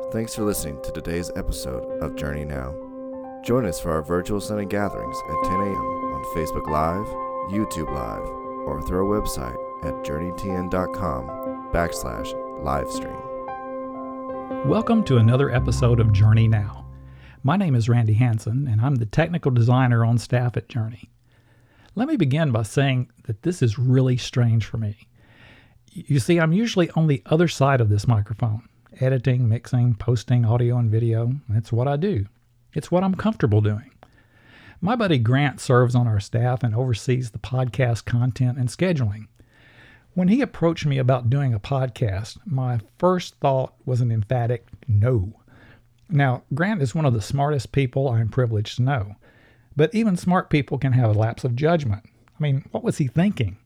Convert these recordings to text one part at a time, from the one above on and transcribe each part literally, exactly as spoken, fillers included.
Thanks for listening to today's episode of Journey Now. Join us for our virtual Sunday gatherings at ten a.m. on Facebook Live, YouTube Live, or through our website at journeytn.com backslash livestream. Welcome to another episode of Journey Now. My name is Randy Hanson, and I'm the technical designer on staff at Journey. Let me begin by saying that this is really strange for me. You see, I'm usually on the other side of this microphone, editing, mixing, posting audio and video. It's what I do. It's what I'm comfortable doing. My buddy Grant serves on our staff and oversees the podcast content and scheduling. When he approached me about doing a podcast, my first thought was an emphatic no. Now, Grant is one of the smartest people I'm privileged to know, but even smart people can have a lapse of judgment. I mean, what was he thinking?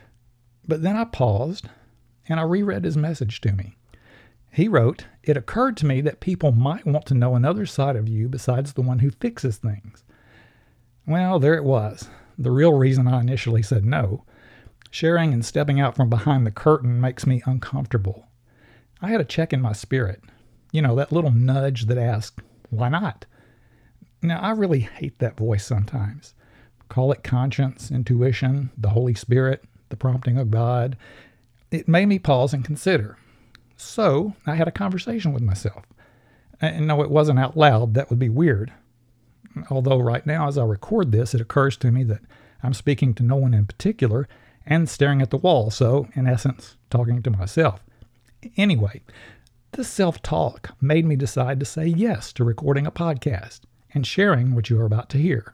But then I paused, and I reread his message to me. He wrote, "It occurred to me that people might want to know another side of you besides the one who fixes things." Well, there it was, the real reason I initially said no. Sharing and stepping out from behind the curtain makes me uncomfortable. I had a check in my spirit. You know, that little nudge that asks, why not? Now, I really hate that voice sometimes. Call it conscience, intuition, the Holy Spirit, the prompting of God. It made me pause and consider. So I had a conversation with myself. And no, it wasn't out loud. That would be weird. Although right now, as I record this, it occurs to me that I'm speaking to no one in particular and staring at the wall. So, in essence, talking to myself. Anyway, this self-talk made me decide to say yes to recording a podcast and sharing what you are about to hear.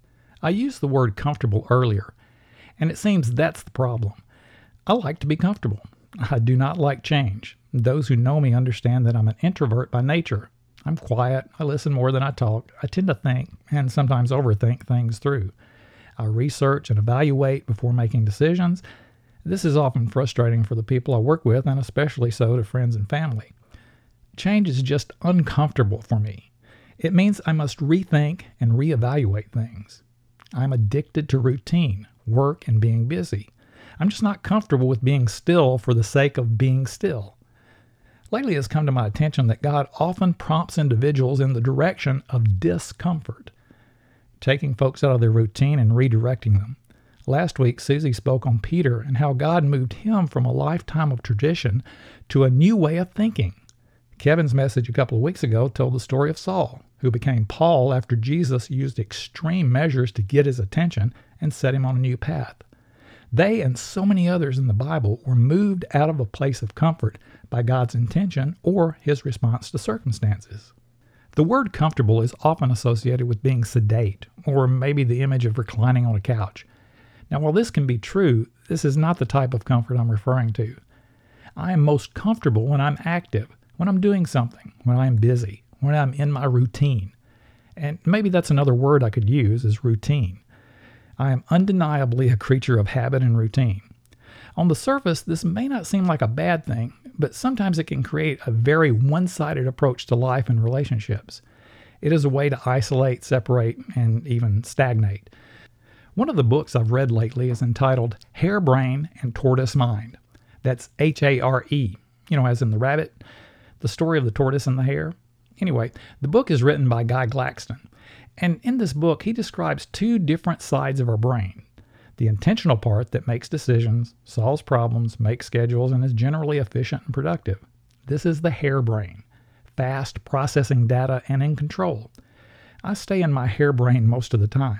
I used the word comfortable earlier, and it seems that's the problem. I like to be comfortable. I do not like change. Those who know me understand that I'm an introvert by nature. I'm quiet. I listen more than I talk. I tend to think and sometimes overthink things through. I research and evaluate before making decisions. This is often frustrating for the people I work with, and especially so to friends and family. Change is just uncomfortable for me. It means I must rethink and reevaluate things. I'm addicted to routine, work, and being busy. I'm just not comfortable with being still for the sake of being still. Lately, it's come to my attention that God often prompts individuals in the direction of discomfort, taking folks out of their routine and redirecting them. Last week, Susie spoke on Peter and how God moved him from a lifetime of tradition to a new way of thinking. Kevin's message a couple of weeks ago told the story of Saul, who became Paul after Jesus used extreme measures to get his attention and set him on a new path. They and so many others in the Bible were moved out of a place of comfort by God's intention or his response to circumstances. The word comfortable is often associated with being sedate, or maybe the image of reclining on a couch. Now, while this can be true, this is not the type of comfort I'm referring to. I am most comfortable when I'm active, when I'm doing something, when I'm busy, when I'm in my routine. And maybe that's another word I could use, is routine. I am undeniably a creature of habit and routine. On the surface, this may not seem like a bad thing, but sometimes it can create a very one-sided approach to life and relationships. It is a way to isolate, separate, and even stagnate. One of the books I've read lately is entitled Harebrain and Tortoise Mind. That's H A R E, you know, as in the rabbit, the story of the tortoise and the hare. Anyway, the book is written by Guy Glaxton. And in this book, he describes two different sides of our brain. The intentional part that makes decisions, solves problems, makes schedules, and is generally efficient and productive. This is the hare brain, fast, processing data, and in control. I stay in my hare brain most of the time.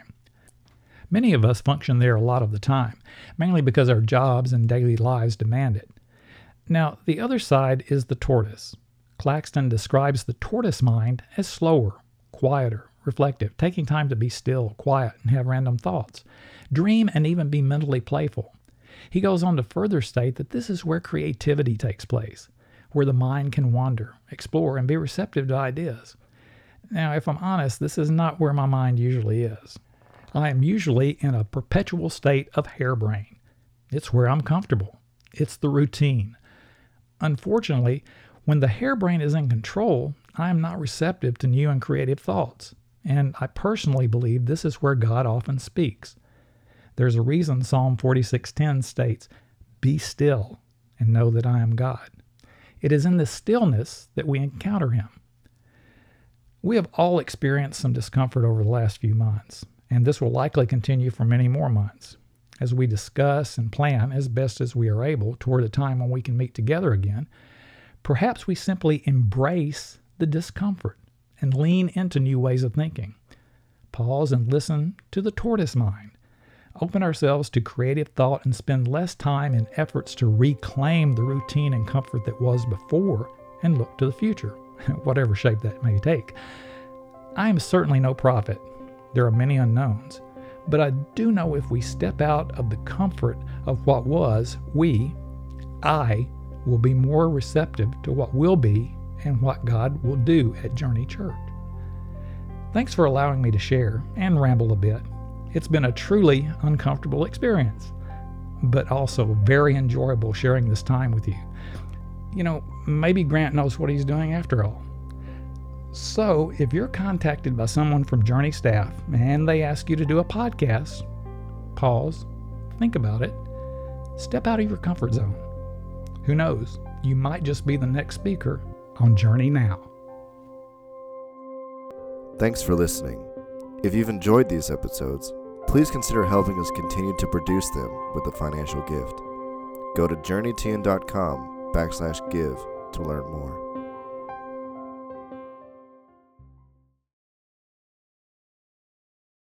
Many of us function there a lot of the time, mainly because our jobs and daily lives demand it. Now, the other side is the tortoise. Claxton describes the tortoise mind as slower, quieter, reflective, taking time to be still, quiet, and have random thoughts, dream, and even be mentally playful. He goes on to further state that this is where creativity takes place, where the mind can wander, explore, and be receptive to ideas. Now, if I'm honest, this is not where my mind usually is. I am usually in a perpetual state of harebrain. It's where I'm comfortable. It's the routine. Unfortunately, when the harebrain is in control, I am not receptive to new and creative thoughts. And I personally believe this is where God often speaks. There's a reason Psalm forty-six ten states, "Be still and know that I am God." It is in the stillness that we encounter Him. We have all experienced some discomfort over the last few months, and this will likely continue for many more months as we discuss and plan as best as we are able toward a time when we can meet together again. Perhaps we simply embrace the discomfort and lean into new ways of thinking. Pause and listen to the tortoise mind. Open ourselves to creative thought and spend less time in efforts to reclaim the routine and comfort that was before and look to the future, whatever shape that may take. I am certainly no prophet. There are many unknowns. But I do know if we step out of the comfort of what was, we, I, will be more receptive to what will be and what God will do at Journey Church. Thanks for allowing me to share and ramble a bit. It's been a truly uncomfortable experience, but also very enjoyable sharing this time with you. You know, maybe Grant knows what he's doing after all. So, if you're contacted by someone from Journey staff and they ask you to do a podcast, pause, think about it, step out of your comfort zone. Who knows, you might just be the next speaker on Journey Now. Thanks for listening. If you've enjoyed these episodes, please consider helping us continue to produce them with a financial gift. Go to journeytn.com backslash give to learn more.